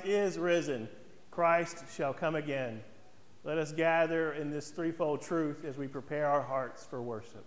is risen. Christ shall come again. Let us gather in this threefold truth as we prepare our hearts for worship.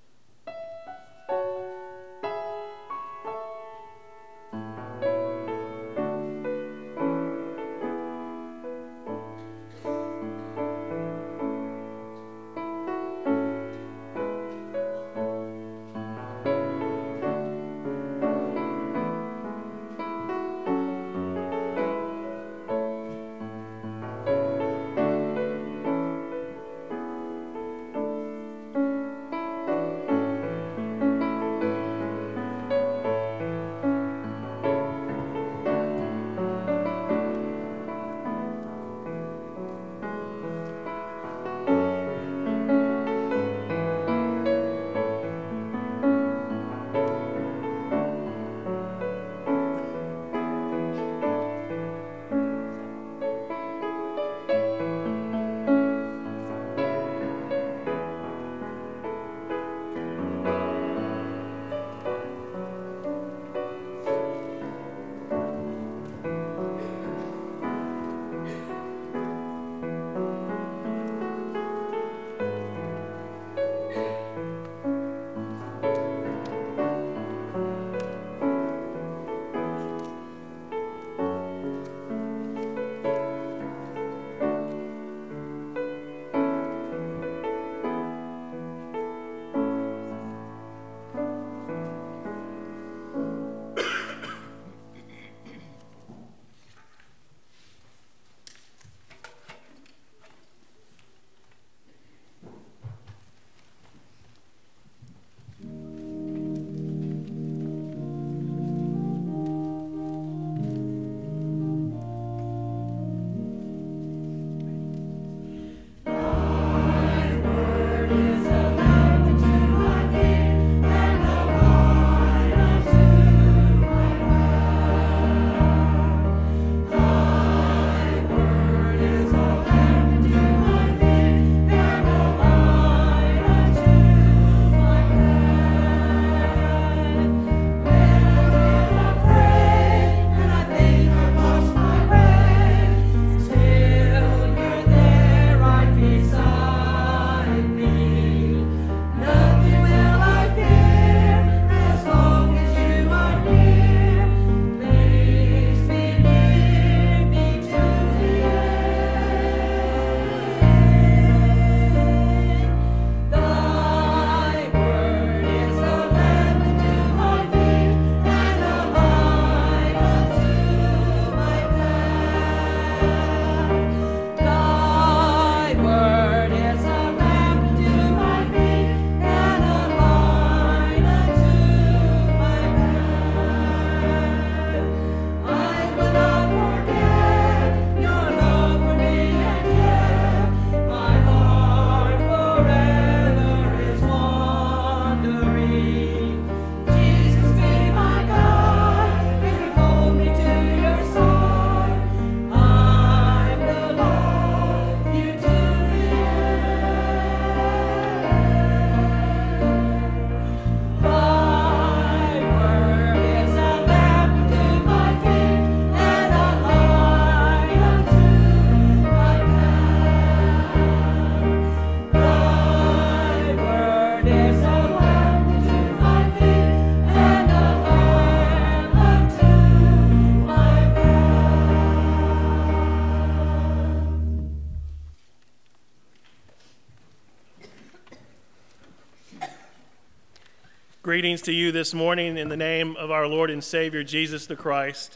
Greetings to you this morning in the name of our Lord and Savior, Jesus the Christ.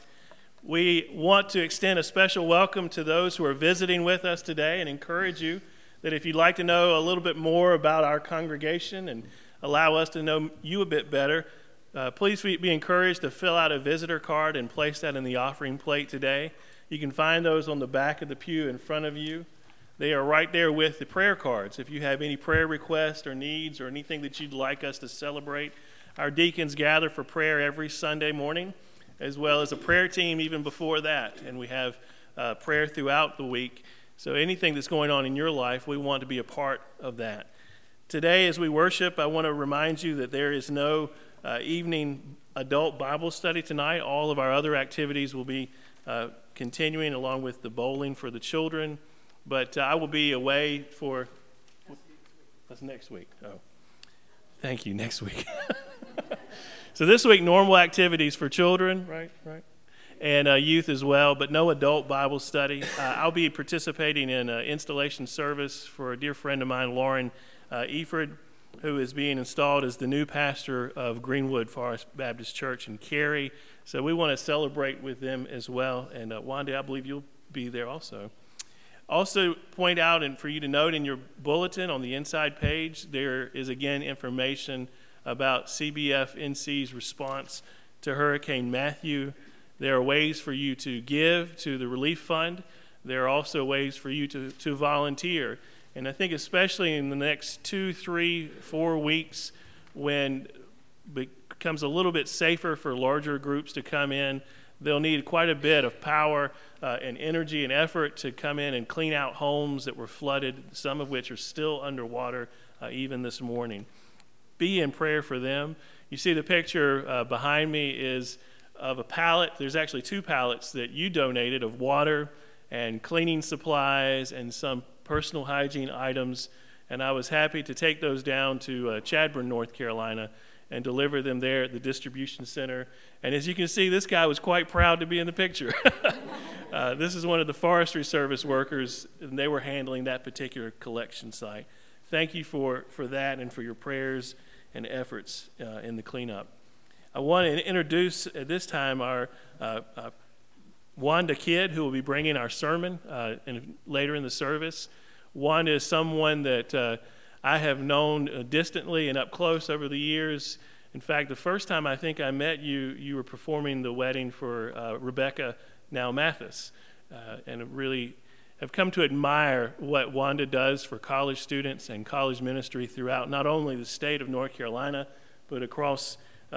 We want to extend a special welcome to those who are visiting with us today and encourage you that if you'd like to know a little bit more about our congregation and allow us to know you a bit better, please be encouraged to fill out a visitor card and place that in the offering plate today. You can find those on the back of the pew in front of you. They are right there with the prayer cards. If you have any prayer requests or needs or anything that you'd like us to celebrate, our deacons gather for prayer every Sunday morning, as well as a prayer team even before that. And we have prayer throughout the week. So anything that's going on in your life, we want to be a part of that. Today, as we worship, I want to remind you that there is no evening adult Bible study tonight. All of our other activities will be continuing along with the bowling for the children. But I will be away for, that's next week. Oh, thank you, next week. So this week, normal activities for children, right? And youth as well, but no adult Bible study. I'll be participating in an installation service for a dear friend of mine, Lauren Eford, who is being installed as the new pastor of Greenwood Forest Baptist Church in Cary. So we want to celebrate with them as well. And Wanda, I believe you'll be there also. Also point out, and for you to note in your bulletin on the inside page, there is again information about CBF NC's response to Hurricane Matthew. There are ways for you to give to the relief fund. There are also ways for you to volunteer. And I think especially in the next 2, 3, 4 weeks, when it becomes a little bit safer for larger groups to come in, they'll need quite a bit of power and energy and effort to come in and clean out homes that were flooded, some of which are still underwater even this morning. Be in prayer for them. You see the picture behind me is of a pallet. There's actually 2 pallets that you donated of water and cleaning supplies and some personal hygiene items. And I was happy to take those down to Chadbourn, North Carolina, and deliver them there at the distribution center. And as you can see, this guy was quite proud to be in the picture. This is one of the Forestry Service workers, and they were handling that particular collection site. Thank you for that and for your prayers and efforts in the cleanup. I want to introduce at this time our Wanda Kidd, who will be bringing our sermon later in the service. Wanda is someone that I have known distantly and up close over the years. In fact, the first time I think I met you, you were performing the wedding for Rebecca Now Mathis, and really have come to admire what Wanda does for college students and college ministry throughout not only the state of North Carolina, but across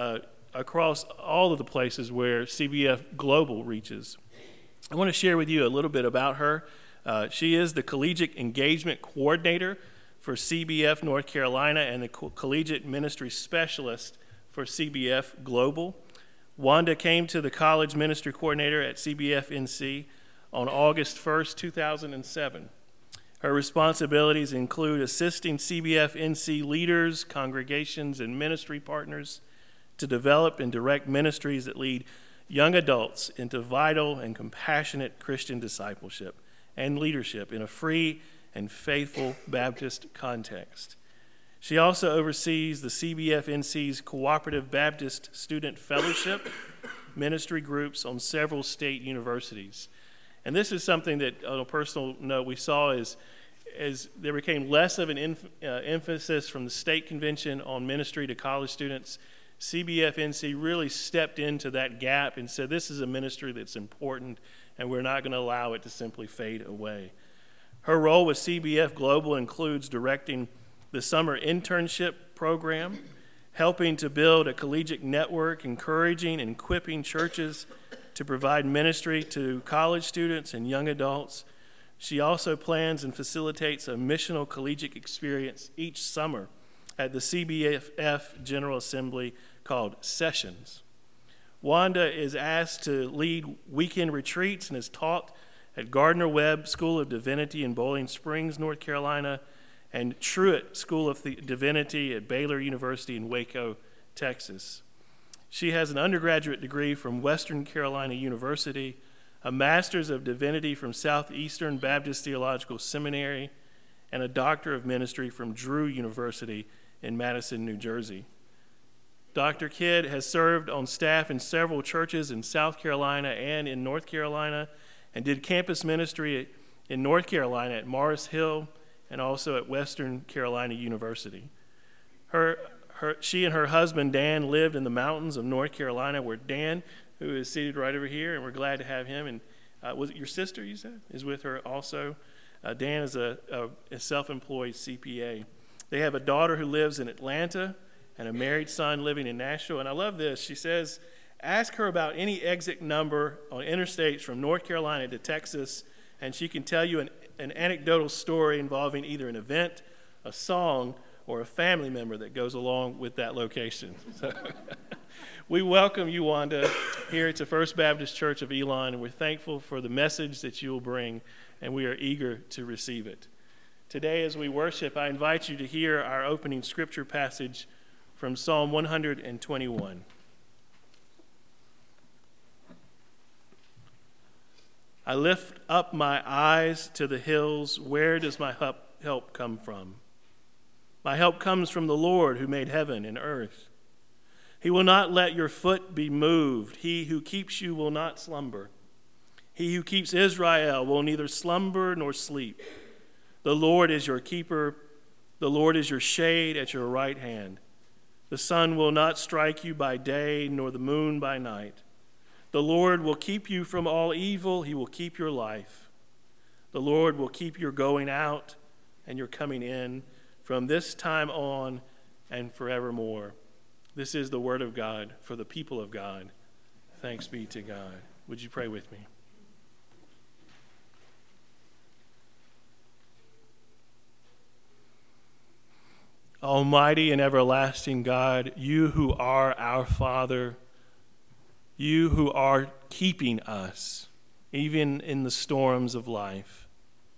all of the places where CBF Global reaches. I want to share with you a little bit about her. She is the Collegiate Engagement Coordinator for CBF North Carolina and the Collegiate Ministry Specialist for CBF Global. Wanda came to the College Ministry Coordinator at CBF NC on August 1st, 2007. Her responsibilities include assisting CBF NC leaders, congregations, and ministry partners to develop and direct ministries that lead young adults into vital and compassionate Christian discipleship and leadership in a free and faithful Baptist context. She also oversees the CBF NC's Cooperative Baptist Student Fellowship ministry groups on several state universities. And this is something that, on a personal note, we saw as there became less of an emphasis from the state convention on ministry to college students. CBF NC really stepped into that gap and said, this is a ministry that's important, and we're not going to allow it to simply fade away. Her role with CBF Global includes directing the summer internship program, helping to build a collegiate network, encouraging and equipping churches to provide ministry to college students and young adults. She also plans and facilitates a missional collegiate experience each summer at the CBF General Assembly called Sessions. Wanda is asked to lead weekend retreats and has taught at Gardner-Webb School of Divinity in Bowling Springs, North Carolina, and Truett School of Divinity at Baylor University in Waco, Texas. She has an undergraduate degree from Western Carolina University, a Master's of Divinity from Southeastern Baptist Theological Seminary, and a Doctor of Ministry from Drew University in Madison, New Jersey. Dr. Kidd has served on staff in several churches in South Carolina and in North Carolina, and did campus ministry in North Carolina at Morris Hill and also at Western Carolina University. She and her husband, Dan, lived in the mountains of North Carolina, where Dan, who is seated right over here, and we're glad to have him, and was it your sister, you said, is with her also? Dan is a self-employed CPA. They have a daughter who lives in Atlanta and a married son living in Nashville. And I love this. She says, ask her about any exit number on interstates from North Carolina to Texas, and she can tell you an anecdotal story involving either an event, a song, or a family member that goes along with that location. So we welcome you, Wanda, here to First Baptist Church of Elon, and we're thankful for the message that you will bring, and we are eager to receive it. Today, as we worship, I invite you to hear our opening scripture passage from Psalm 121. I lift up my eyes to the hills. Where does my help come from? My help comes from the Lord who made heaven and earth. He will not let your foot be moved. He who keeps you will not slumber. He who keeps Israel will neither slumber nor sleep. The Lord is your keeper. The Lord is your shade at your right hand. The sun will not strike you by day, nor the moon by night. The Lord will keep you from all evil. He will keep your life. The Lord will keep your going out and your coming in from this time on and forevermore. This is the word of God for the people of God. Thanks be to God. Would you pray with me? Almighty and everlasting God, you who are our Father, you who are keeping us, even in the storms of life,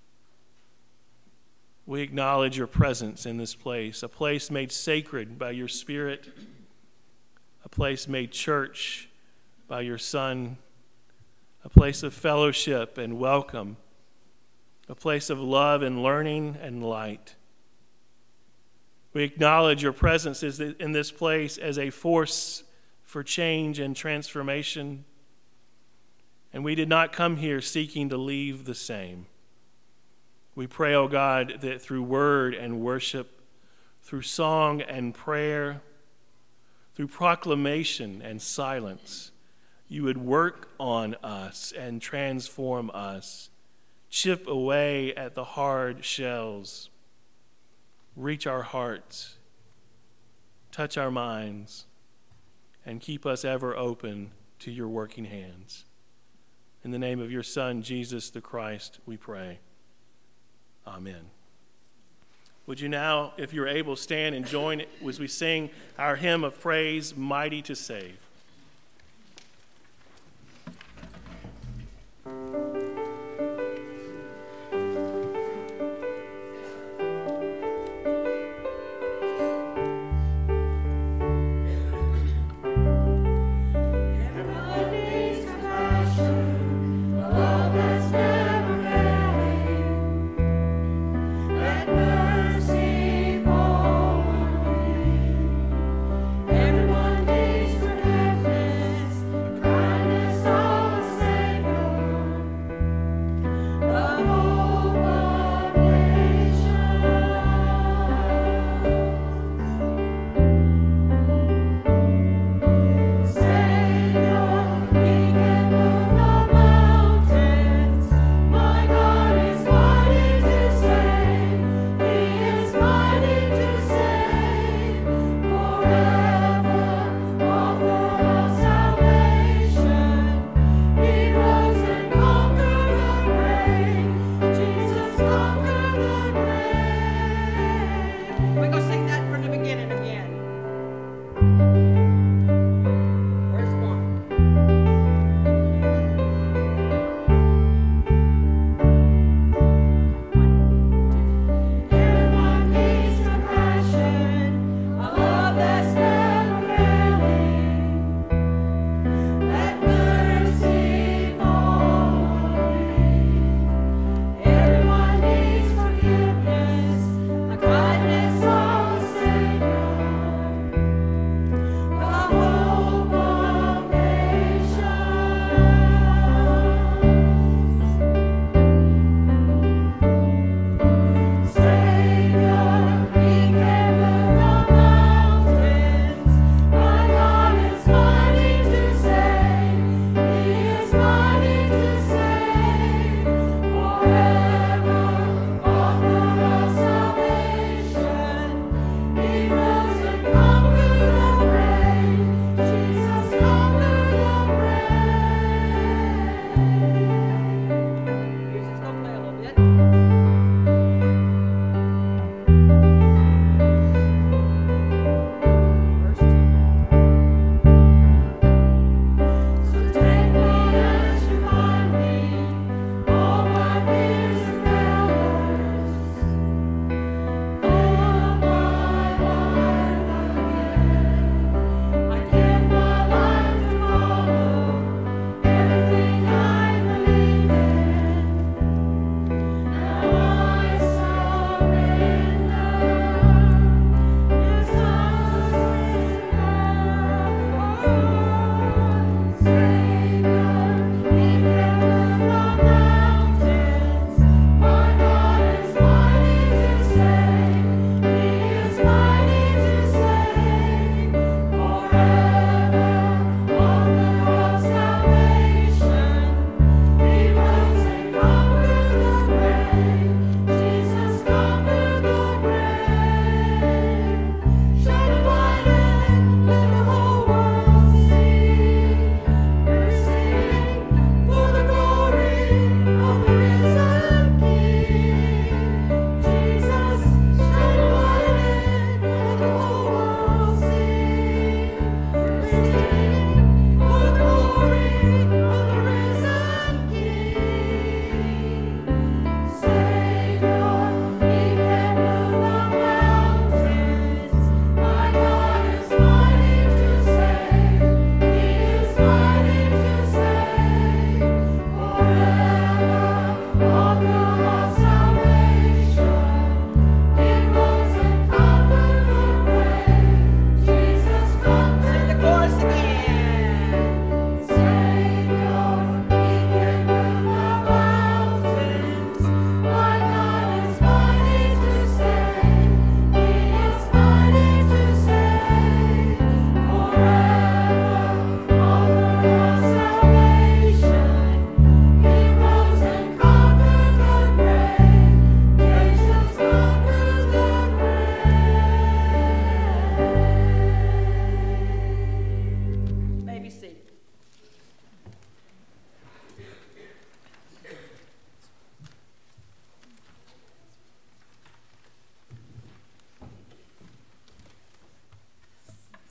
we acknowledge your presence in this place, a place made sacred by your Spirit, a place made church by your Son, a place of fellowship and welcome, a place of love and learning and light. We acknowledge your presence in this place as a force for change and transformation, and we did not come here seeking to leave the same. We pray, O God, that through word and worship, through song and prayer, through proclamation and silence, you would work on us and transform us, chip away at the hard shells, reach our hearts, touch our minds, and keep us ever open to your working hands. In the name of your Son, Jesus the Christ, we pray. Amen. Would you now, if you're able, stand and join as we sing our hymn of praise, Mighty to Save.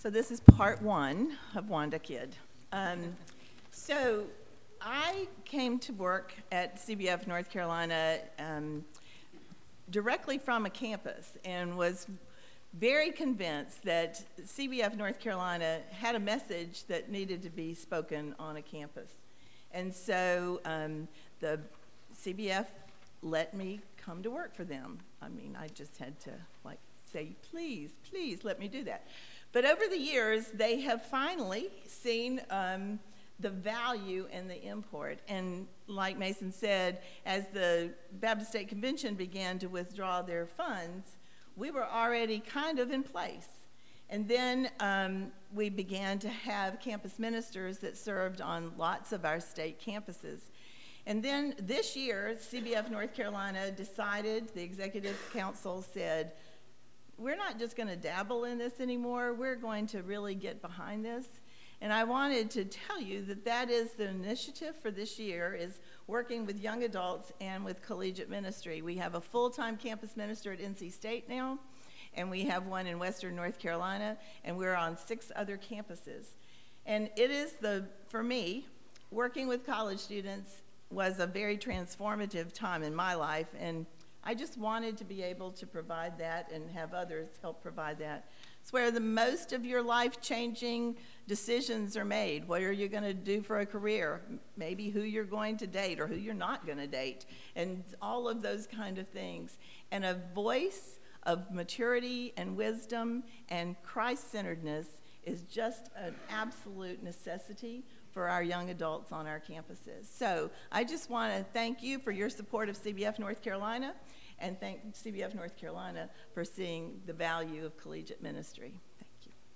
So this is part one of Wanda Kid. So I came to work at CBF North Carolina directly from a campus and was very convinced that CBF North Carolina had a message that needed to be spoken on a campus. And so the CBF let me come to work for them. I mean, I just had to say, please let me do that. But over the years, they have finally seen the value and the import. And like Mason said, as the Baptist State Convention began to withdraw their funds, we were already kind of in place. And then we began to have campus ministers that served on lots of our state campuses. And then this year, CBF North Carolina decided, the executive council said, we're not just going to dabble in this anymore, we're going to really get behind this. And I wanted to tell you that that is the initiative for this year, is working with young adults and with collegiate ministry. We have a full-time campus minister at NC State now, and we have one in Western North Carolina, and we're on 6 other campuses. And it is for me, working with college students was a very transformative time in my life, and I just wanted to be able to provide that and have others help provide that. It's where the most of your life-changing decisions are made. What are you going to do for a career? Maybe who you're going to date or who you're not going to date, and all of those kind of things. And a voice of maturity and wisdom and Christ-centeredness is just an absolute necessity for our young adults on our campuses. So I just want to thank you for your support of CBF North Carolina, and thank CBF North Carolina for seeing the value of collegiate ministry. Thank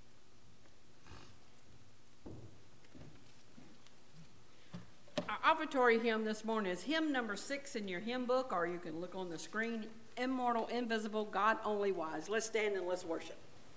you. Our offertory hymn this morning is hymn number 6 in your hymn book, or you can look on the screen, Immortal, Invisible, God Only Wise. Let's stand and let's worship.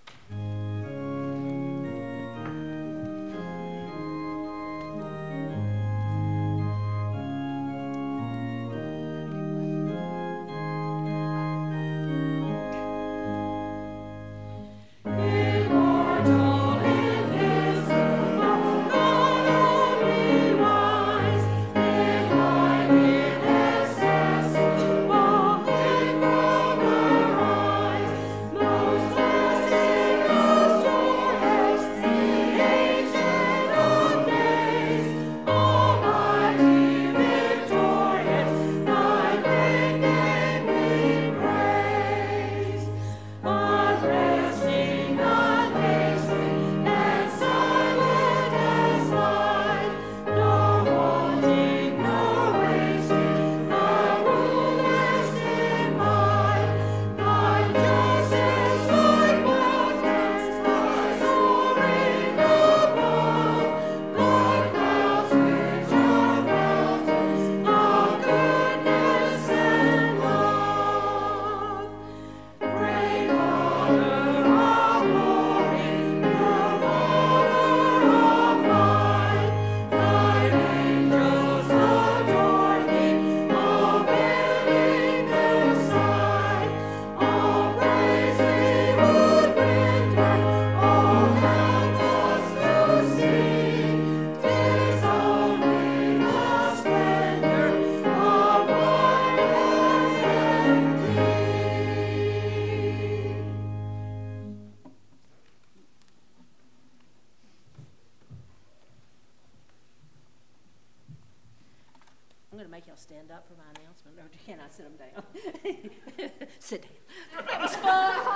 I'm going to make y'all stand up for my announcement. Or can I sit them down? Sit down. That was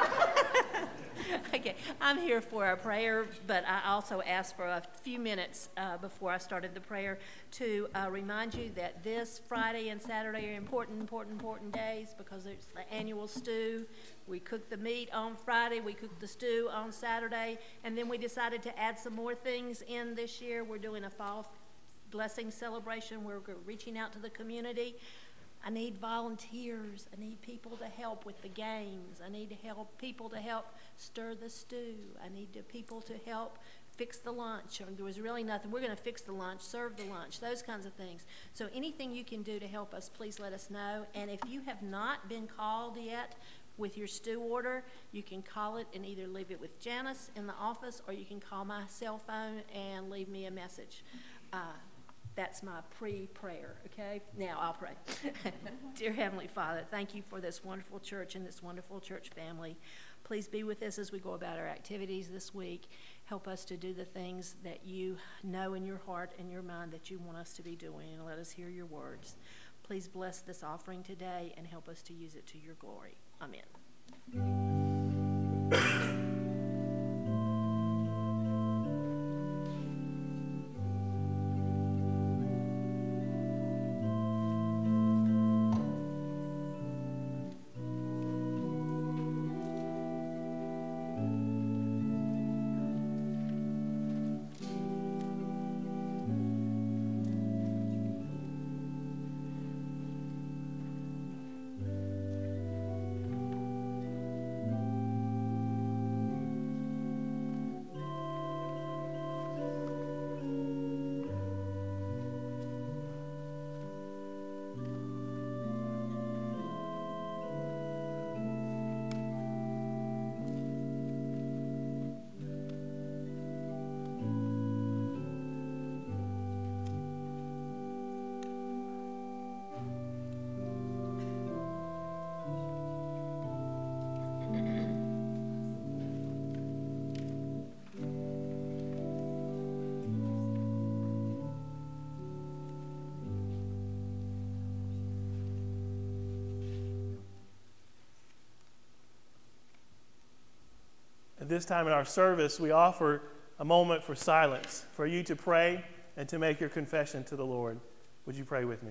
fun. Okay, I'm here for a prayer, but I also asked for a few minutes before I started the prayer to remind you that this Friday and Saturday are important days because it's the annual stew. We cooked the meat on Friday, we cooked the stew on Saturday, and then we decided to add some more things in this year. We're doing a fall blessing celebration. We're reaching out to the community. I need volunteers. I need people to help with the games. I need people to help stir the stew. I need people to help fix the lunch. There was really nothing. We're going to fix the lunch, serve the lunch, those kinds of things. So anything you can do to help us, please let us know. And if you have not been called yet with your stew order. You can call it and either leave it with Janice in the office, or you can call my cell phone and leave me a message. That's my pre-prayer, okay? Now I'll pray. Dear Heavenly Father, thank you for this wonderful church and this wonderful church family. Please be with us as we go about our activities this week. Help us to do the things that you know in your heart and your mind that you want us to be doing, and let us hear your words. Please bless this offering today and help us to use it to your glory. Amen. At this time in our service, we offer a moment for silence, for you to pray and to make your confession to the Lord. Would you pray with me?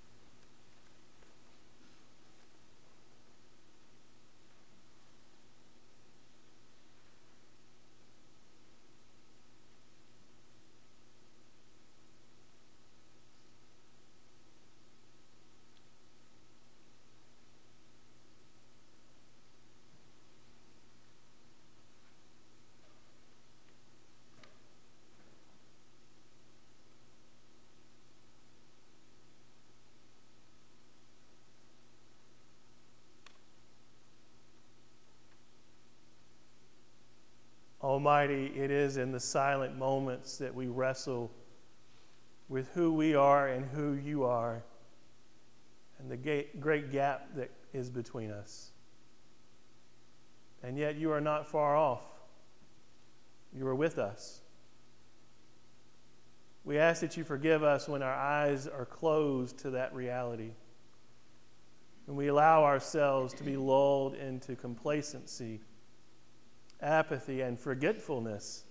Almighty, it is in the silent moments that we wrestle with who we are and who you are, and the great gap that is between us. And yet you are not far off. You are with us. We ask that you forgive us when our eyes are closed to that reality, when we allow ourselves to be lulled into complacency, apathy, and forgetfulness.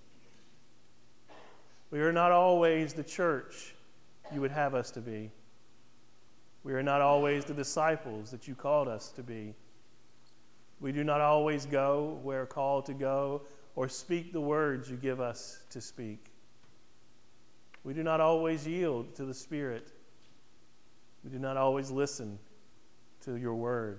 We are not always the church you would have us to be. We are not always the disciples that you called us to be. We do not always go where called to go or speak the words you give us to speak. We do not always yield to the Spirit. We do not always listen to your word.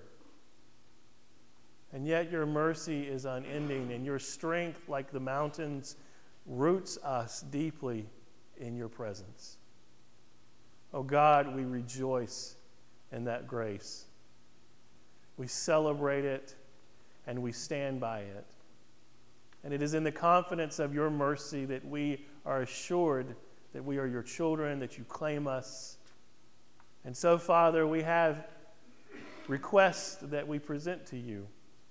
And yet your mercy is unending, and your strength, like the mountains, roots us deeply in your presence. Oh God, we rejoice in that grace. We celebrate it, and we stand by it. And it is in the confidence of your mercy that we are assured that we are your children, that you claim us. And so, Father, we have requests that we present to you.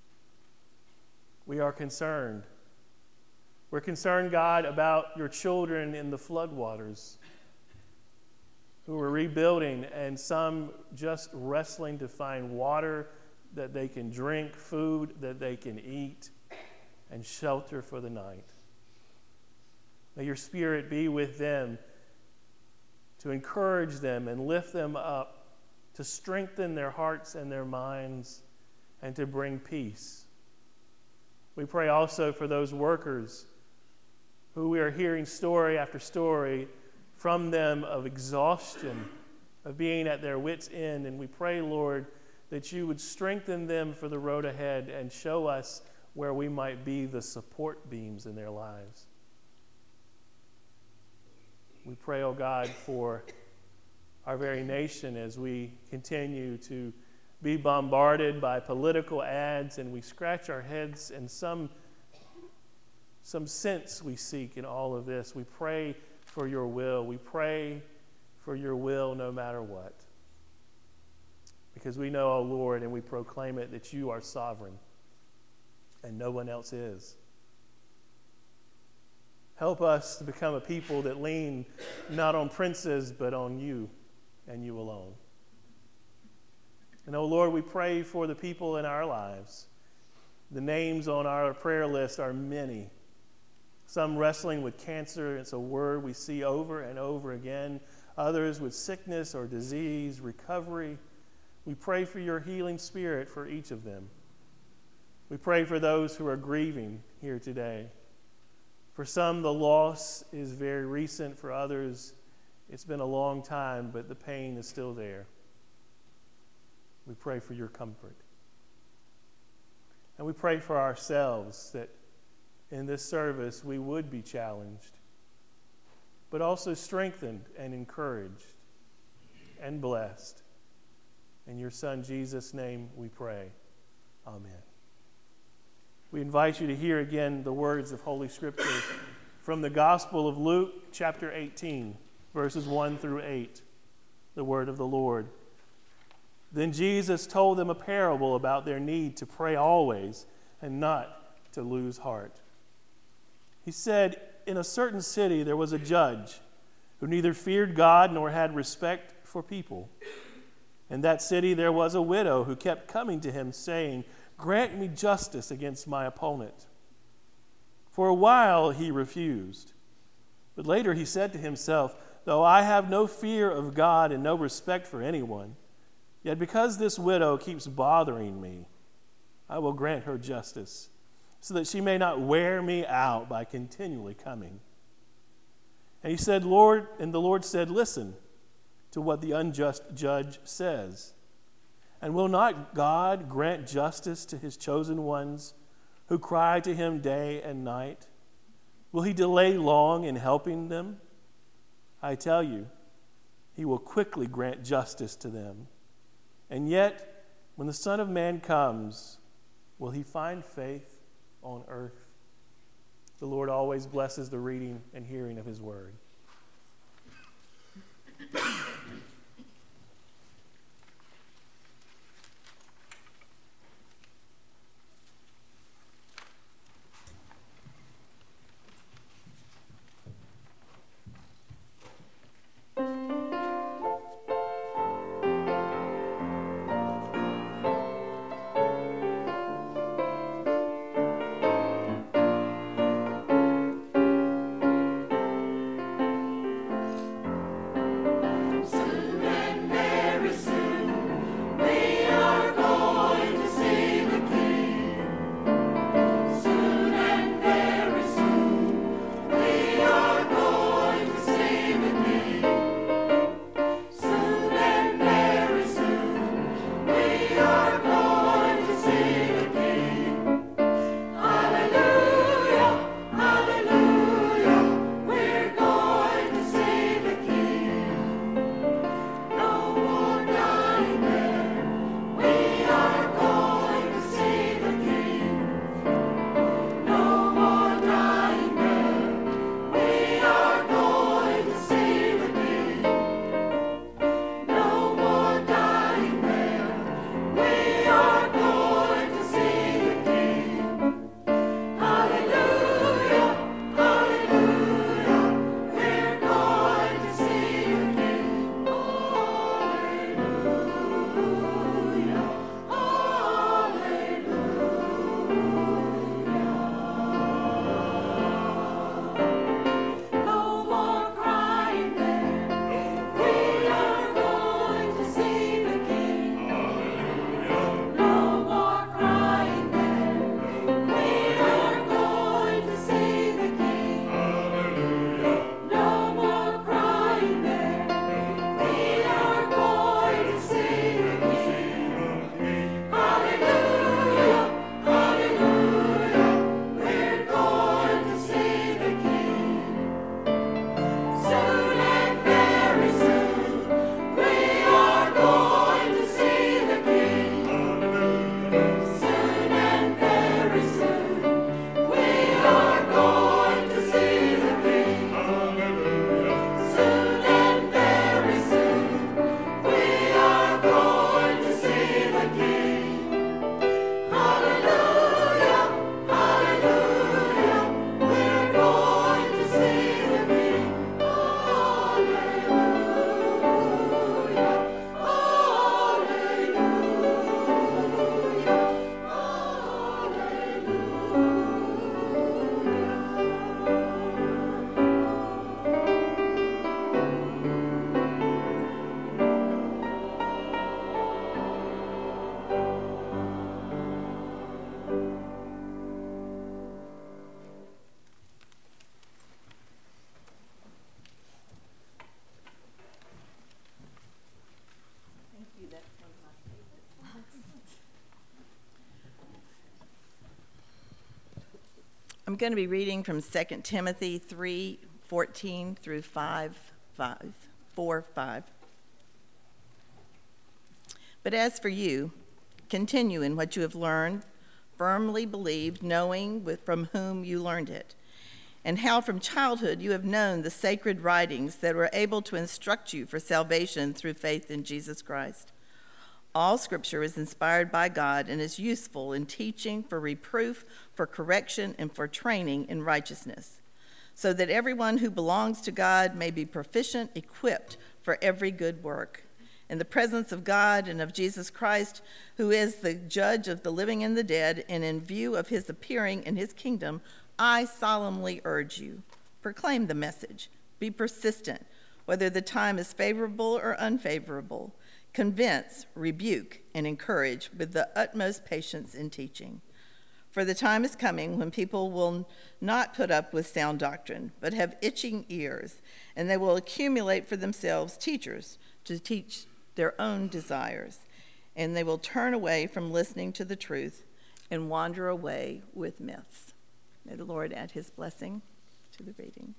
We are concerned. We're concerned, God, about your children in the floodwaters who are rebuilding, and some just wrestling to find water that they can drink, food that they can eat, and shelter for the night. May your Spirit be with them to encourage them and lift them up, to strengthen their hearts and their minds, and to bring peace. We pray also for those workers who we are hearing story after story from them of exhaustion, of being at their wits' end. And we pray, Lord, that you would strengthen them for the road ahead and show us where we might be the support beams in their lives. We pray, oh God, for our very nation as we continue to be bombarded by political ads, and we scratch our heads, and some sense we seek in all of this. We pray for your will. We pray for your will no matter what. Because we know, O Lord, and we proclaim it, that you are sovereign and no one else is. Help us to become a people that lean not on princes, but on you and you alone. And, O Lord, we pray for the people in our lives. The names on our prayer list are many. Some wrestling with cancer, it's a word we see over and over again. Others with sickness or disease, recovery. We pray for your healing spirit for each of them. We pray for those who are grieving here today. For some, the loss is very recent. For others, it's been a long time, but the pain is still there. We pray for your comfort. And we pray for ourselves that in this service we would be challenged, but also strengthened and encouraged and blessed. In your Son, Jesus' name, we pray. Amen. We invite you to hear again the words of Holy Scripture from the Gospel of Luke, chapter 18, verses 1 through 8, the word of the Lord. Then Jesus told them a parable about their need to pray always and not to lose heart. He said, in a certain city there was a judge who neither feared God nor had respect for people. In that city there was a widow who kept coming to him, saying, "Grant me justice against my opponent." For a while he refused. But later he said to himself, "Though I have no fear of God and no respect for anyone, yet because this widow keeps bothering me, I will grant her justice, so that she may not wear me out by continually coming." And he said, and the Lord said, "Listen to what the unjust judge says. And will not God grant justice to his chosen ones who cry to him day and night? Will he delay long in helping them? I tell you, he will quickly grant justice to them. And yet, when the Son of Man comes, will he find faith on earth?" The Lord always blesses the reading and hearing of his word. I'm going to be reading from 2 Timothy 3:14 through 4:5. But as for you, continue in what you have learned, firmly believed, knowing from whom you learned it, and how from childhood you have known the sacred writings that were able to instruct you for salvation through faith in Jesus Christ. All Scripture is inspired by God and is useful in teaching, for reproof, for correction, and for training in righteousness, so that everyone who belongs to God may be proficient, equipped for every good work. In the presence of God and of Jesus Christ, who is the judge of the living and the dead, and in view of his appearing in his kingdom, I solemnly urge you, proclaim the message, be persistent, whether the time is favorable or unfavorable. Convince, rebuke, and encourage with the utmost patience in teaching. For the time is coming when people will not put up with sound doctrine, but have itching ears, and they will accumulate for themselves teachers to teach their own desires, and they will turn away from listening to the truth and wander away with myths. May the Lord add his blessing to the reading.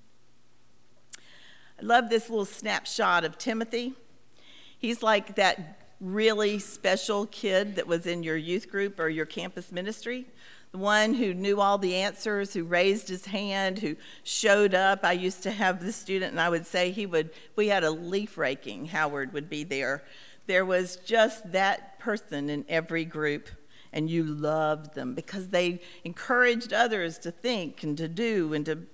I love this little snapshot of Timothy. He's like that really special kid that was in your youth group or your campus ministry, the one who knew all the answers, who raised his hand, who showed up. I used to have this student, and I would say if we had a leaf raking, Howard would be there. There was just that person in every group, and you loved them because they encouraged others to think and to do and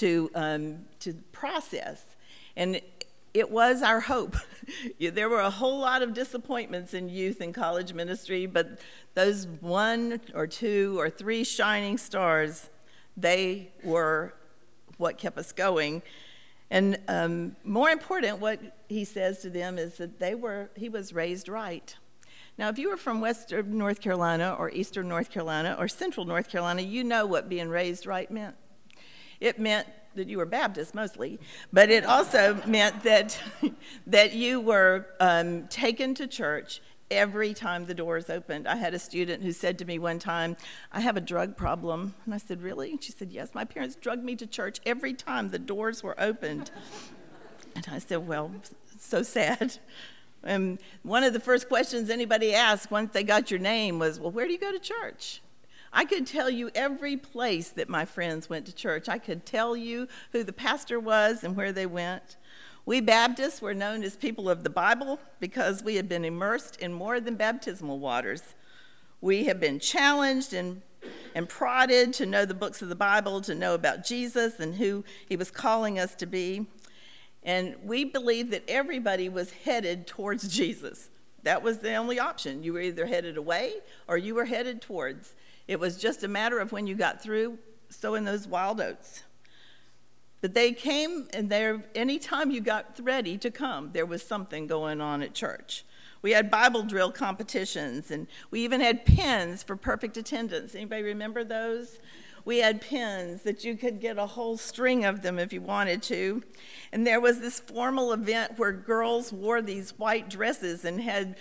to process. And it was our hope. There were a whole lot of disappointments in youth and college ministry, but those 1 or 2 or 3 shining stars, they were what kept us going. And more important, what he says to them is that he was raised right. Now, if you were from Western North Carolina or Eastern North Carolina or Central North Carolina, you know what being raised right meant. It meant that you were Baptist mostly, but it also meant that you were taken to church every time the doors opened. I had a student who said to me one time, I have a drug problem. And I said, really? And she said, yes, my parents drugged me to church every time the doors were opened. And I said, well, so sad. And one of the first questions anybody asked once they got your name was, well, where do you go to church? I could tell you every place that my friends went to church. I could tell you who the pastor was and where they went. We Baptists were known as people of the Bible because we had been immersed in more than baptismal waters. We have been challenged and prodded to know the books of the Bible, to know about Jesus and who he was calling us to be. And we believed that everybody was headed towards Jesus. That was the only option. You were either headed away or you were headed towards. It was just a matter of when you got through sowing those wild oats. But they came, and anytime you got ready to come, there was something going on at church. We had Bible drill competitions, and we even had pins for perfect attendance. Anybody remember those? We had pins that you could get a whole string of them if you wanted to. And there was this formal event where girls wore these white dresses and had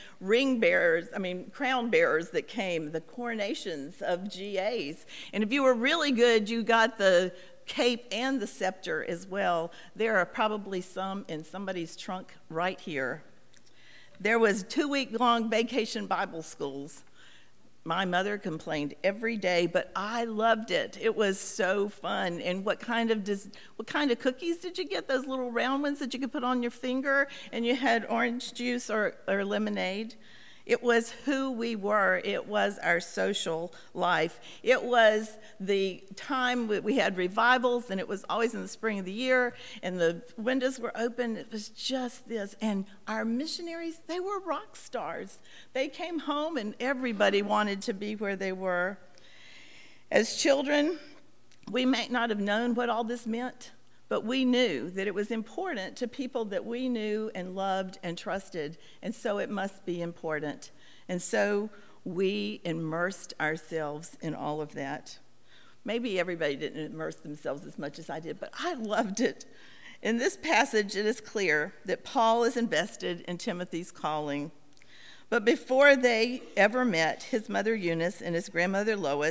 crown bearers that came, the coronations of GAs. And if you were really good, you got the cape and the scepter as well. There are probably some in somebody's trunk right here. There was 2-week-long vacation Bible schools. My mother complained every day, but I loved it. It was so fun. And what kind of cookies did you get? Those little round ones that you could put on your finger, and you had orange juice or lemonade. It was who we were. It was our social life. It was the time we had revivals, and it was always in the spring of the year, and the windows were open. It was just this. And our missionaries, they were rock stars. They came home, and everybody wanted to be where they were. As children, we may not have known what all this meant, but we knew that it was important to people that we knew and loved and trusted, and so it must be important. And so we immersed ourselves in all of that. Maybe everybody didn't immerse themselves as much as I did, but I loved it. In this passage, it is clear that Paul is invested in Timothy's calling. But before they ever met, his mother Eunice and his grandmother Lois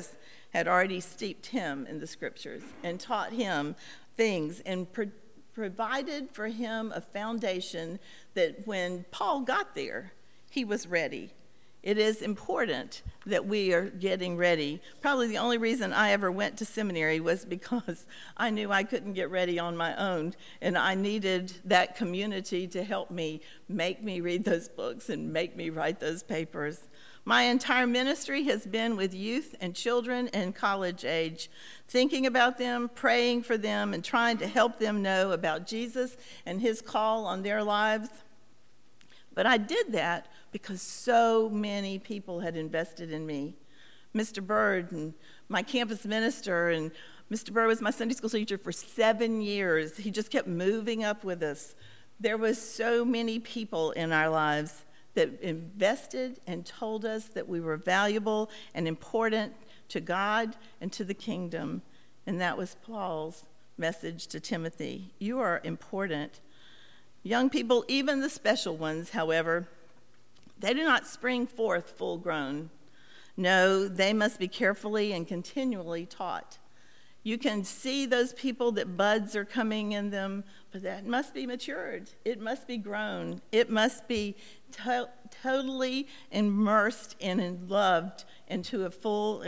had already steeped him in the scriptures and taught him things and provided for him a foundation that when Paul got there, he was ready. It is important that we are getting ready. Probably the only reason I ever went to seminary was because I knew I couldn't get ready on my own, and I needed that community to help me, make me read those books and make me write those papers. My entire ministry has been with youth and children and college age, thinking about them, praying for them, and trying to help them know about Jesus and his call on their lives. But I did that because so many people had invested in me. Mr. Bird and my campus minister, and Mr. Bird was my Sunday school teacher for 7 years. He just kept moving up with us. There was so many people in our lives that invested and told us that we were valuable and important to God and to the kingdom. And that was Paul's message to Timothy. You are important. Young people, even the special ones, however, they do not spring forth full grown. No, they must be carefully and continually taught. You can see those people that buds are coming in them, but that must be matured. It must be grown. It must be totally immersed and loved into full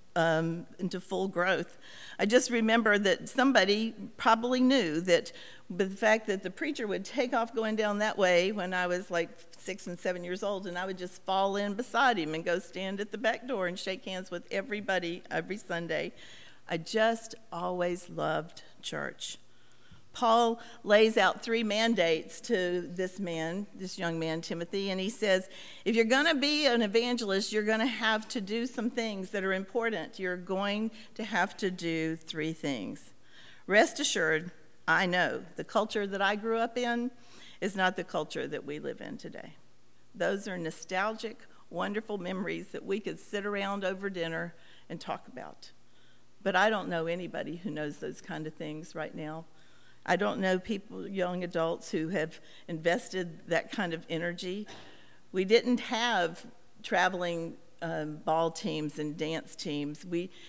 growth. I just remember that somebody probably knew that the fact that the preacher would take off going down that way when I was like 6 and 7 years old, and I would just fall in beside him and go stand at the back door and shake hands with everybody every Sunday. I just always loved church. Paul lays out 3 mandates to this young man, Timothy, and he says, if you're going to be an evangelist, you're going to have to do some things that are important. You're going to have to do 3 things. Rest assured, I know the culture that I grew up in is not the culture that we live in today. Those are nostalgic, wonderful memories that we could sit around over dinner and talk about. But I don't know anybody who knows those kind of things right now. I don't know people, young adults, who have invested that kind of energy. We didn't have traveling ball teams and dance teams.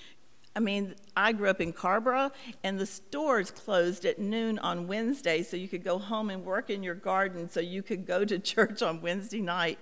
I grew up in Carborough, and the stores closed at noon on Wednesday, so you could go home and work in your garden so you could go to church on Wednesday night.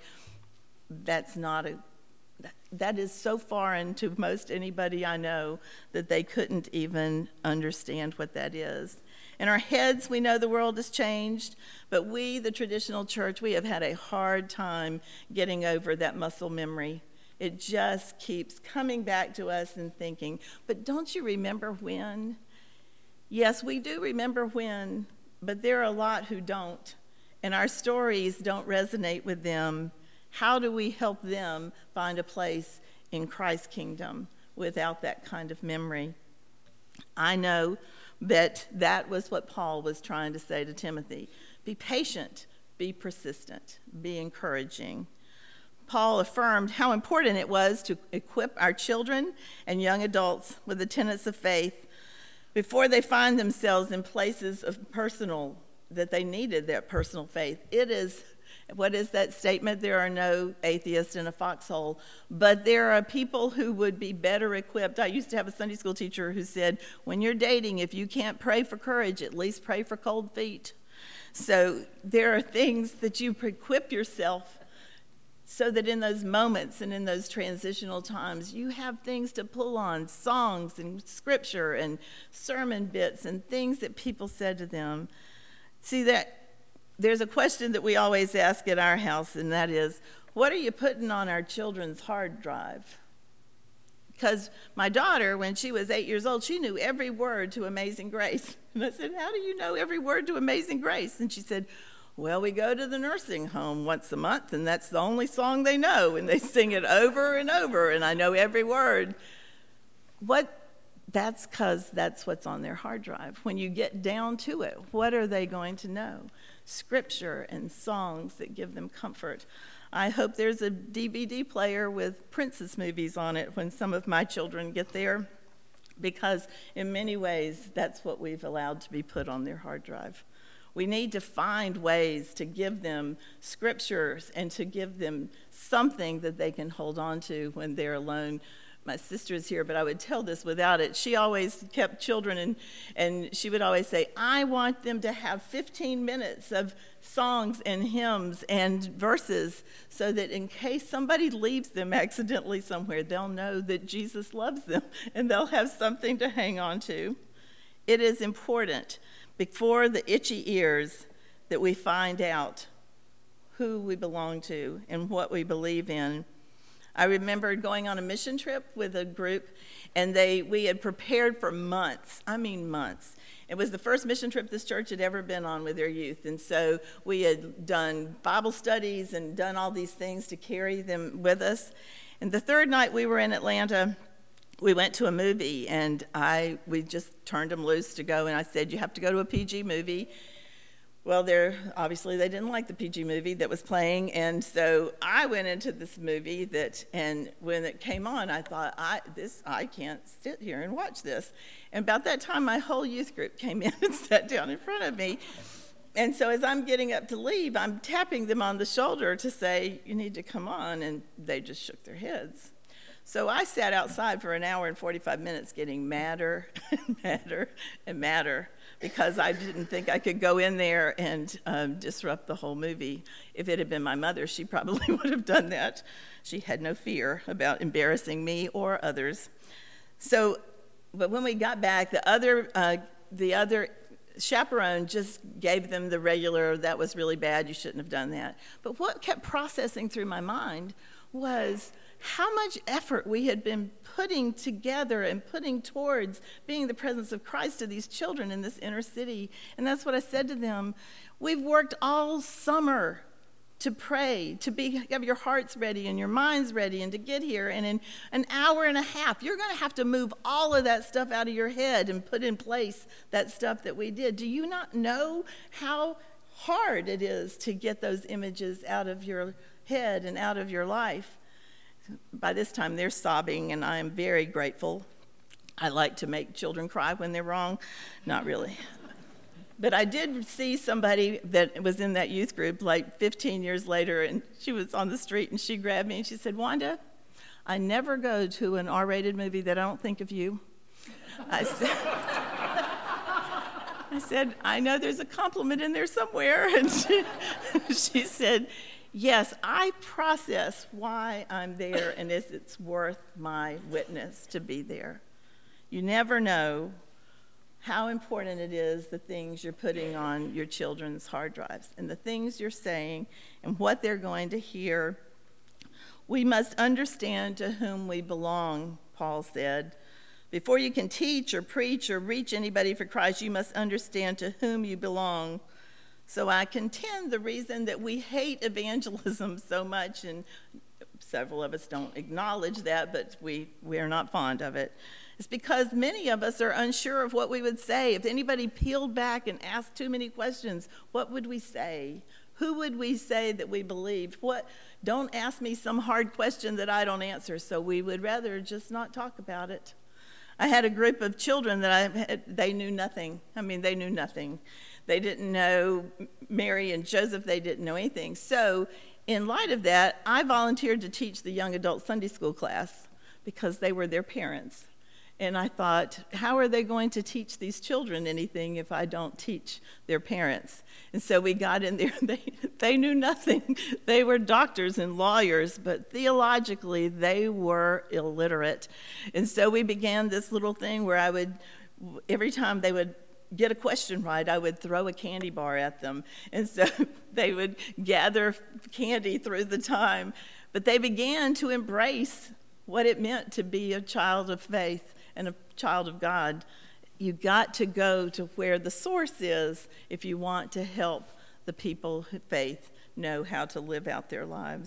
That is so foreign to most anybody I know that they couldn't even understand what that is. In our heads, we know the world has changed, but we, the traditional church, we have had a hard time getting over that muscle memory. It just keeps coming back to us and thinking, but don't you remember when? Yes, we do remember when, but there are a lot who don't, and our stories don't resonate with them. How do we help them find a place in Christ's kingdom without that kind of memory? I know that was what Paul was trying to say to Timothy. Be patient, be persistent, be encouraging. Paul affirmed how important it was to equip our children and young adults with the tenets of faith before they find themselves in places of that they needed their personal faith. What is that statement? There are no atheists in a foxhole, but there are people who would be better equipped. I used to have a Sunday school teacher who said, when you're dating, if you can't pray for courage, at least pray for cold feet. So there are things that you equip yourself so that in those moments and in those transitional times, you have things to pull on, songs and scripture and sermon bits and things that people said to them. See, that there's a question that we always ask at our house, and that is, what are you putting on our children's hard drive? Because my daughter, when she was 8 years old, she knew every word to Amazing Grace. And I said, how do you know every word to Amazing Grace? And she said, well, we go to the nursing home once a month, and that's the only song they know, and they sing it over and over, and I know every word. That's because that's what's on their hard drive. When you get down to it, what are they going to know? Scripture and songs that give them comfort. I hope there's a DVD player with princess movies on it when some of my children get there, because in many ways, that's what we've allowed to be put on their hard drive. We need to find ways to give them scriptures and to give them something that they can hold on to when they're alone my sister is here, but I would tell this without it. She always kept children, and she would always say, I want them to have 15 minutes of songs and hymns and verses so that in case somebody leaves them accidentally somewhere, they'll know that Jesus loves them and they'll have something to hang on to. It is important before the itchy ears that we find out who we belong to and what we believe in. I remember going on a mission trip with a group, and we had prepared for months. I mean months. It was the first mission trip this church had ever been on with their youth, and so we had done Bible studies and done all these things to carry them with us. And the third night we were in Atlanta, we went to a movie, and we just turned them loose to go, and I said, you have to go to a PG movie. Well, obviously they didn't like the PG movie that was playing, and so I went into this movie and when it came on, I thought, I can't sit here and watch this. And about that time, my whole youth group came in and sat down in front of me. And so as I'm getting up to leave, I'm tapping them on the shoulder to say, you need to come on, and they just shook their heads. So I sat outside for an hour and 45 minutes getting madder and madder and madder because I didn't think I could go in there and disrupt the whole movie. If it had been my mother, she probably would have done that. She had no fear about embarrassing me or others. But when we got back, the other chaperone just gave them the regular, that was really bad, you shouldn't have done that. But what kept processing through my mind was how much effort we had been putting together and putting towards being the presence of Christ to these children in this inner city. And that's what I said to them. We've worked all summer to pray, to have your hearts ready and your minds ready and to get here. And in an hour and a half, you're going to have to move all of that stuff out of your head and put in place that stuff that we did. Do you not know how hard it is to get those images out of your head and out of your life? By this time, they're sobbing, and I am very grateful. I like to make children cry when they're wrong. Not really. But I did see somebody that was in that youth group like 15 years later, and she was on the street, and she grabbed me, and she said, Wanda, I never go to an R-rated movie that I don't think of you. I said, I know there's a compliment in there somewhere. And she said, yes, I process why I'm there and if it's worth my witness to be there. You never know how important it is, the things you're putting on your children's hard drives and the things you're saying and what they're going to hear. We must understand to whom we belong, Paul said. Before you can teach or preach or reach anybody for Christ, you must understand to whom you belong. So I contend the reason that we hate evangelism so much, and several of us don't acknowledge that, but we are not fond of it, is because many of us are unsure of what we would say. If anybody peeled back and asked too many questions, what would we say? Who would we say that we believed? Don't ask me some hard question that I don't answer, so we would rather just not talk about it. I had a group of children they knew nothing. They knew nothing. They didn't know Mary and Joseph. They didn't know anything. So in light of that, I volunteered to teach the young adult Sunday school class because they were their parents. And I thought, how are they going to teach these children anything if I don't teach their parents? And so we got in there. They knew nothing. They were doctors and lawyers, but theologically they were illiterate. And so we began this little thing where every time they would get a question right, I would throw a candy bar at them. And so they would gather candy through the time. But they began to embrace what it meant to be a child of faith and a child of God. You got to go to where the source is if you want to help the people of faith know how to live out their lives.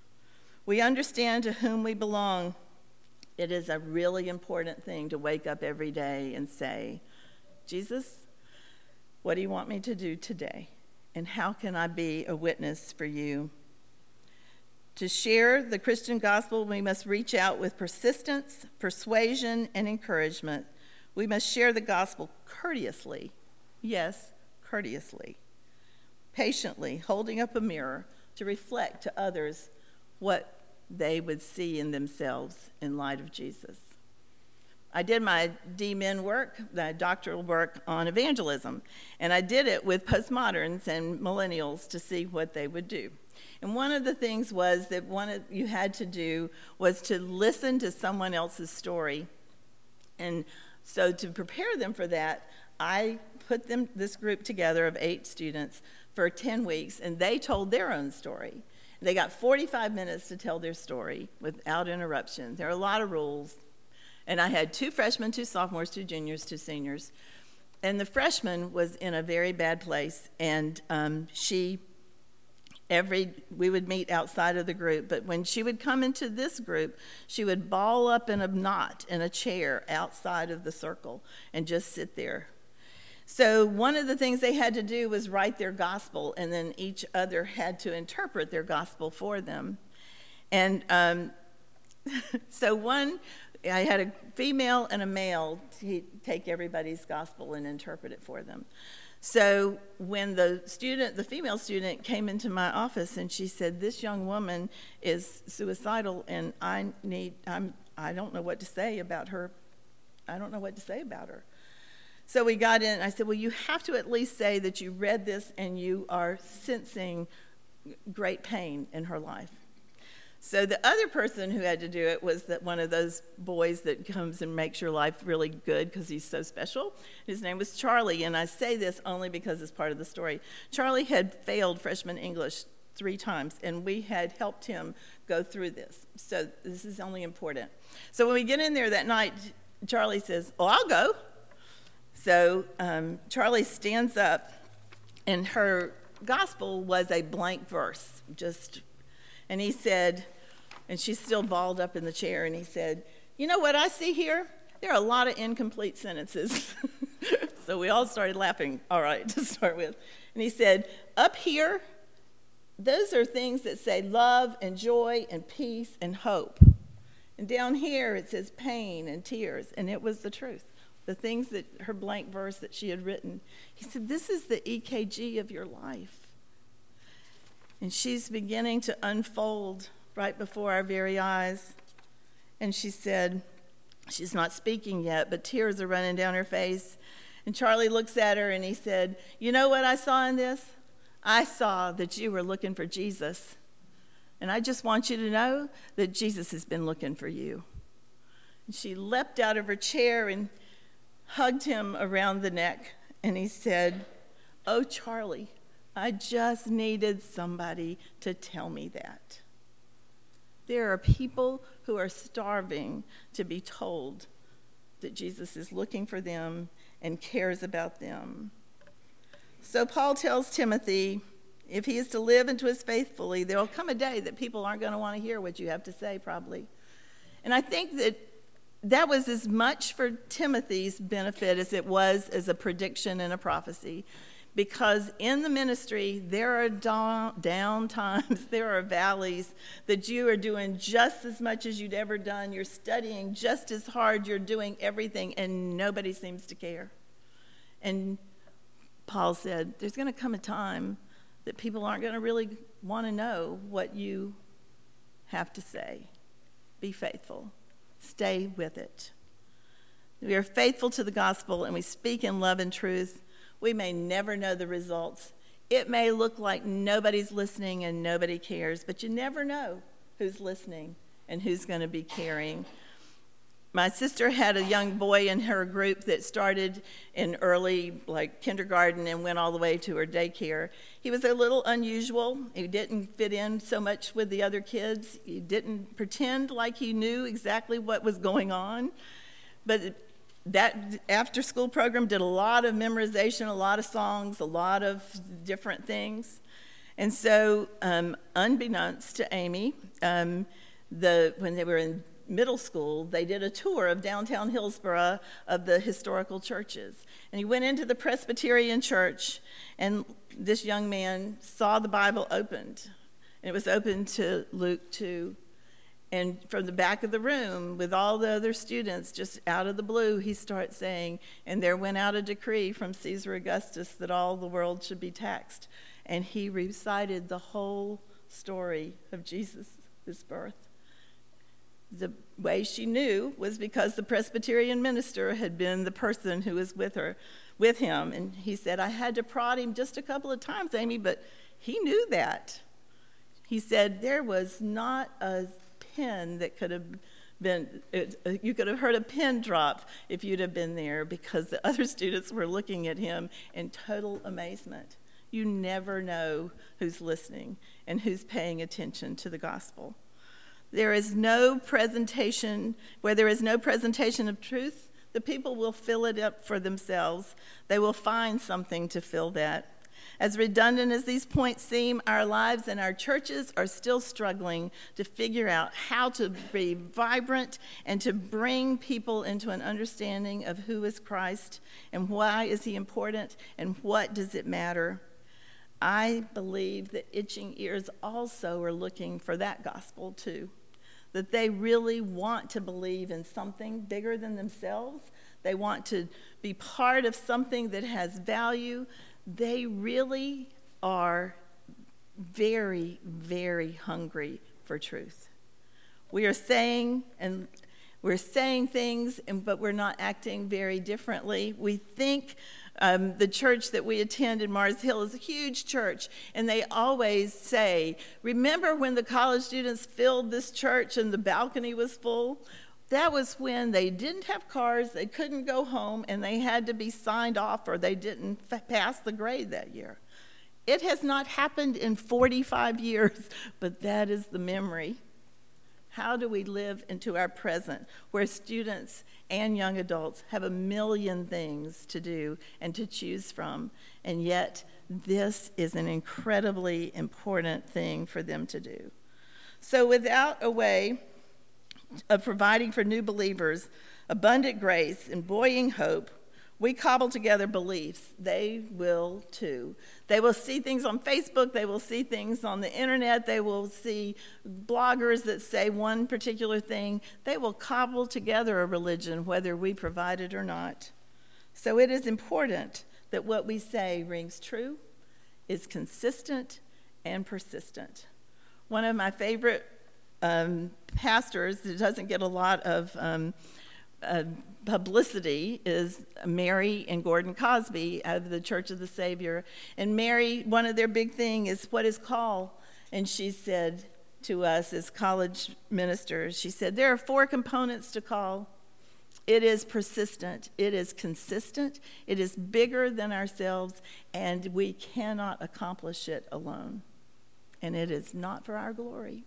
We understand to whom we belong. It is a really important thing to wake up every day and say, Jesus, what do you want me to do today? And how can I be a witness for you? To share the Christian gospel, we must reach out with persistence, persuasion, and encouragement. We must share the gospel courteously. Yes, courteously. Patiently, holding up a mirror to reflect to others what they would see in themselves in light of Jesus. I did my D-Min work, the doctoral work on evangelism, and I did it with postmoderns and millennials to see what they would do. And one of the things was that you had to do was to listen to someone else's story. And so to prepare them for that, I put this group together of 8 students for 10 weeks, and they told their own story. They got 45 minutes to tell their story without interruption. There are a lot of rules. And I had 2 freshmen, 2 sophomores, 2 juniors, 2 seniors. And the freshman was in a very bad place, and we would meet outside of the group, but when she would come into this group, she would ball up in a knot in a chair outside of the circle and just sit there. So one of the things they had to do was write their gospel, and then each other had to interpret their gospel for them. And I had a female and a male to take everybody's gospel and interpret it for them. So when the female student came into my office and she said, "This young woman is suicidal, and I don't know what to say about her. I don't know what to say about her." So we got in, and I said, "Well, you have to at least say that you read this and you are sensing great pain in her life." So the other person who had to do it was one of those boys that comes and makes your life really good because he's so special. His name was Charlie, and I say this only because it's part of the story. Charlie had failed freshman English 3 times, and we had helped him go through this. So this is only important. So when we get in there that night, Charlie says, "Oh, I'll go." So Charlie stands up, and her gospel was a blank verse, and he said, and she's still balled up in the chair, and he said, "You know what I see here? There are a lot of incomplete sentences." So we all started laughing, all right, to start with. And he said, "Up here, those are things that say love and joy and peace and hope. And down here it says pain and tears." And it was the truth. The things that her blank verse that she had written. He said, "This is the EKG of your life." And she's beginning to unfold right before our very eyes. And she said, she's not speaking yet, but tears are running down her face. And Charlie looks at her and he said, "You know what I saw in this? I saw that you were looking for Jesus. And I just want you to know that Jesus has been looking for you." And she leapt out of her chair and hugged him around the neck. And he said, "Oh, Charlie, I just needed somebody to tell me that." There are people who are starving to be told that Jesus is looking for them and cares about them. So Paul tells Timothy, if he is to live into his faith fully, there will come a day that people aren't going to want to hear what you have to say, probably. And I think that was as much for Timothy's benefit as it was as a prediction and a prophecy. Because in the ministry, there are down times, there are valleys that you are doing just as much as you'd ever done. You're studying just as hard. You're doing everything, and nobody seems to care. And Paul said, there's going to come a time that people aren't going to really want to know what you have to say. Be faithful. Stay with it. We are faithful to the gospel, and we speak in love and truth. We may never know the results. It may look like nobody's listening and nobody cares, but you never know who's listening and who's going to be caring. My sister had a young boy in her group that started in early, kindergarten and went all the way to her daycare. He was a little unusual. He didn't fit in so much with the other kids. He didn't pretend like he knew exactly what was going on. But that after-school program did a lot of memorization, a lot of songs, a lot of different things. And so, unbeknownst to Amy, when they were in middle school, they did a tour of downtown Hillsborough of the historical churches. And he went into the Presbyterian church, and this young man saw the Bible opened. And it was open to Luke 2. And from the back of the room, with all the other students, just out of the blue, he starts saying, "And there went out a decree from Caesar Augustus that all the world should be taxed." And he recited the whole story of Jesus' birth. The way she knew was because the Presbyterian minister had been the person who was with him. And he said, I had to prod him just a couple of times, Amy, but he knew that. He said there was not a pin that could have been, you could have heard a pin drop if you'd have been there, because the other students were looking at him in total amazement. You never know who's listening and who's paying attention to the gospel. There is no presentation, where there is no presentation of truth, the people will fill it up for themselves. They will find something to fill that. As redundant as these points seem, our lives and our churches are still struggling to figure out how to be vibrant and to bring people into an understanding of who is Christ and why is he important and what does it matter. I believe that itching ears also are looking for that gospel too, that they really want to believe in something bigger than themselves. They want to be part of something that has value. They really are very, very hungry for truth. We are saying things, but we're not acting very differently. We think the church that we attend in Mars Hill is a huge church, and they always say, remember when the college students filled this church and the balcony was full? That was when they didn't have cars, they couldn't go home, and they had to be signed off or they didn't pass the grade that year. It has not happened in 45 years, but that is the memory. How do we live into our present, where students and young adults have a million things to do and to choose from, and yet this is an incredibly important thing for them to do? So without a way of providing for new believers abundant grace and buoying hope, we cobble together beliefs. They will too. They will see things on Facebook. They will see things on the internet. They will see bloggers that say one particular thing. They will cobble together a religion, whether we provide it or not. So it is important that what we say rings true, is consistent, and persistent. One of my favorite pastors that doesn't get a lot of publicity is Mary and Gordon Cosby of the Church of the Savior. And Mary, one of their big thing is what is call. And she said to us as college ministers, she said, there are 4 components to call. It is persistent, it is consistent, it is bigger than ourselves, and we cannot accomplish it alone. And it is not for our glory.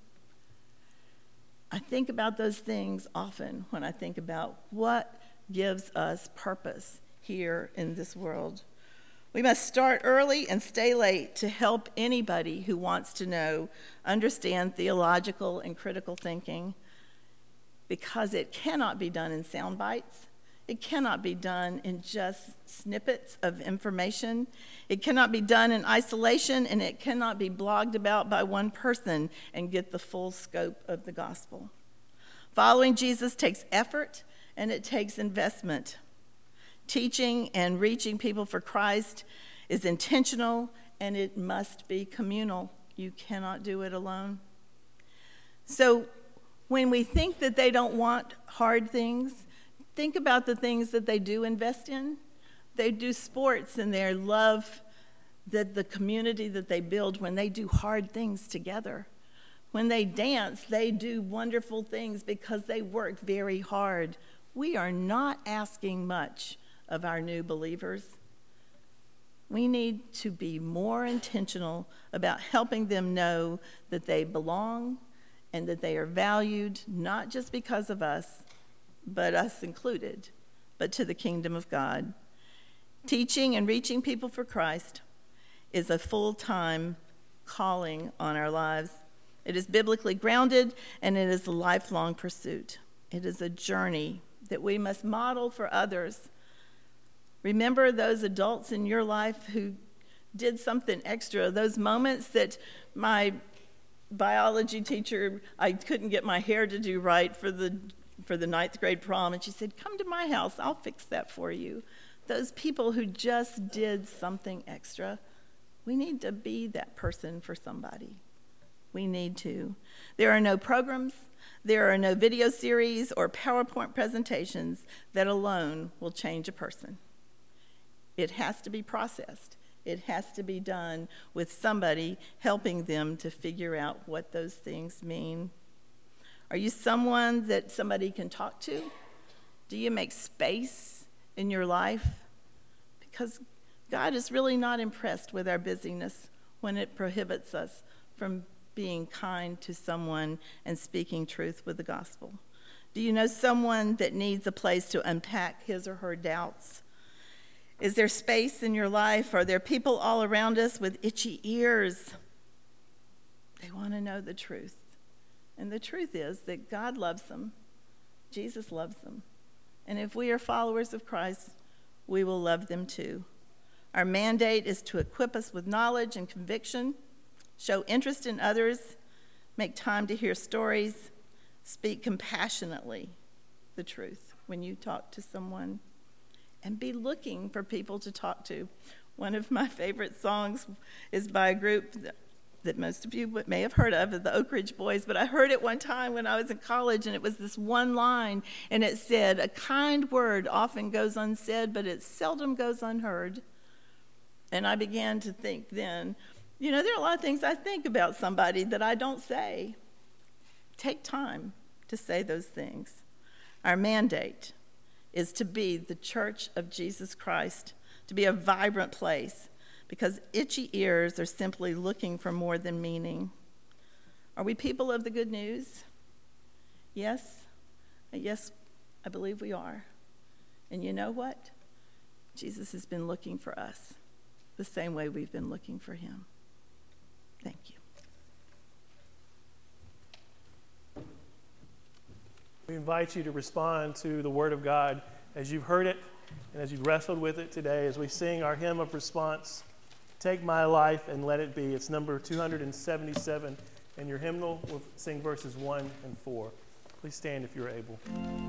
I think about those things often when I think about what gives us purpose here in this world. We must start early and stay late to help anybody who wants to know, understand theological and critical thinking, because it cannot be done in sound bites. It cannot be done in just snippets of information. It cannot be done in isolation, and it cannot be blogged about by one person and get the full scope of the gospel. Following Jesus takes effort, and it takes investment. Teaching and reaching people for Christ is intentional, and it must be communal. You cannot do it alone. So when we think that they don't want hard things, think about the things that they do invest in. They do sports, and they love the community that they build when they do hard things together. When they dance, they do wonderful things because they work very hard. We are not asking much of our new believers. We need to be more intentional about helping them know that they belong and that they are valued, not just because of us, but us included, but to the kingdom of God. Teaching and reaching people for Christ is a full-time calling on our lives. It is biblically grounded, and it is a lifelong pursuit. It is a journey that we must model for others. Remember those adults in your life who did something extra, those moments that my biology teacher, I couldn't get my hair to do right for the 9th grade prom, and she said, come to my house, I'll fix that for you. Those people who just did something extra, we need to be that person for somebody. We need to. There are no programs, there are no video series or PowerPoint presentations that alone will change a person. It has to be processed. It has to be done with somebody helping them to figure out what those things mean. Are you someone that somebody can talk to? Do you make space in your life? Because God is really not impressed with our busyness when it prohibits us from being kind to someone and speaking truth with the gospel. Do you know someone that needs a place to unpack his or her doubts? Is there space in your life? Are there people all around us with itchy ears? They want to know the truth. And the truth is that God loves them. Jesus loves them. And if we are followers of Christ, we will love them too. Our mandate is to equip us with knowledge and conviction, show interest in others, make time to hear stories, speak compassionately the truth when you talk to someone, and be looking for people to talk to. One of my favorite songs is by a group that most of you may have heard of, the Oak Ridge Boys, but I heard it one time when I was in college, and it was this one line, and it said, "A kind word often goes unsaid, but it seldom goes unheard." And I began to think then, there are a lot of things I think about somebody that I don't say. Take time to say those things. Our mandate is to be the church of Jesus Christ, to be a vibrant place, because itchy ears are simply looking for more than meaning. Are we people of the good news? Yes. Yes, I believe we are. And you know what? Jesus has been looking for us the same way we've been looking for him. Thank you. We invite you to respond to the Word of God as you've heard it and as you've wrestled with it today as we sing our hymn of response, "Take My Life and Let It Be." It's number 277 in your hymnal. We'll sing verses 1 and 4. Please stand if you're able.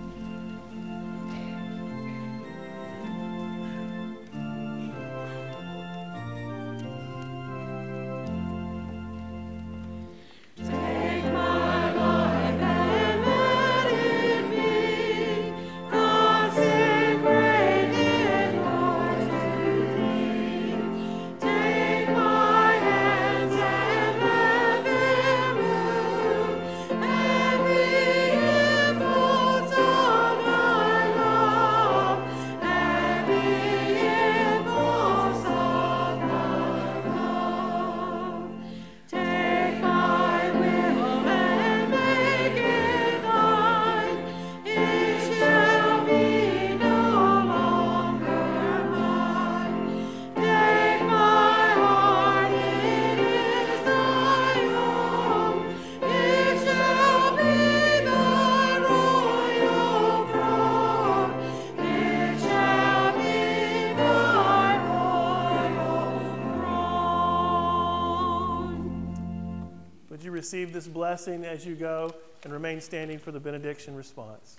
Receive this blessing as you go and remain standing for the benediction response.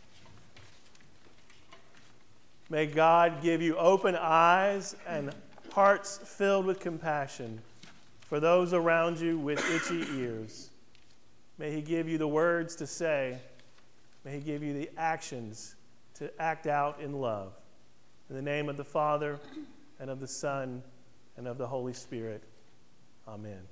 May God give you open eyes and hearts filled with compassion for those around you with itchy ears. May he give you the words to say. May he give you the actions to act out in love. In the name of the Father, and of the Son, and of the Holy Spirit. Amen.